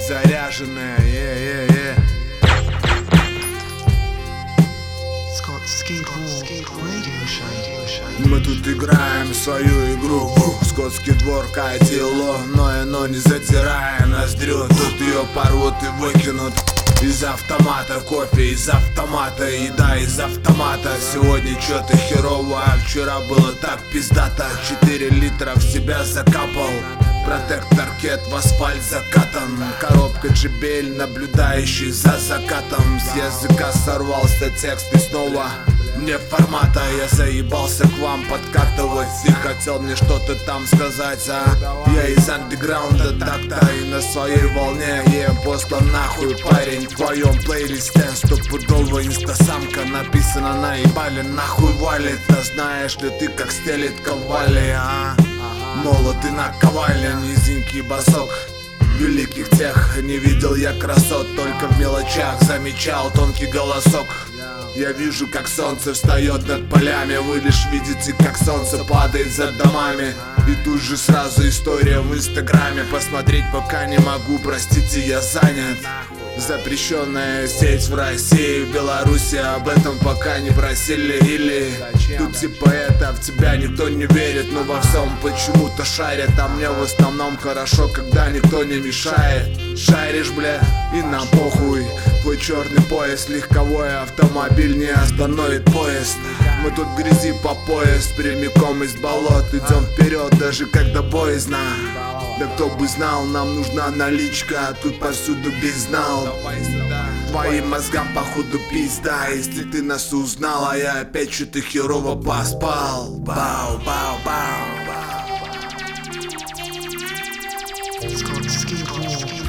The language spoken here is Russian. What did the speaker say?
заряженная, Мы тут играем свою игру. Скотский двор катило, но не затирая ноздрю. Тут ее порвут и выкинут. Из автомата кофе, из автомата еда, из автомата. Сегодня что-то херово, а вчера было так пиздато. 4 литра в себя закапал. Протектор кет в асфальт закатан. Коробка JBL, наблюдающий за закатом. С языка сорвался текст и снова мне формата. Я заебался к вам подкатывать. Ты хотел мне что-то там сказать, а? Я из андеграунда так-то и на своей волне. Просто нахуй, парень, в твоем плейлисте стопудово инстасамка. Написано наебали, нахуй валит. А знаешь ли ты, как стелит ковали, а? Молот и наковальня, низенький босок. Великих тех не видел я красот, только в мелочах замечал тонкий голосок. Я вижу, как солнце встает над полями. Вы лишь видите, как солнце падает за домами. И тут же сразу история в инстаграме. Посмотреть пока не могу, простите, я занят. Запрещенная сеть в России, в Беларуси об этом пока не просили. Или тут типа это в тебя никто не верит, но во всем почему-то шарят. А мне в основном хорошо, когда никто не мешает. Шаришь, бля, и на похуй. Твой черный пояс, легковой автомобиль не остановит поезд. Мы тут в грязи по пояс, прямиком из болот. Идем вперед, даже когда боязно. Да кто бы знал, нам нужна наличка, тут повсюду беззнал. Твоим мозгам походу пизда, если ты нас узнал, а я опять что-то херово поспал. Бау, бау, бау, бау.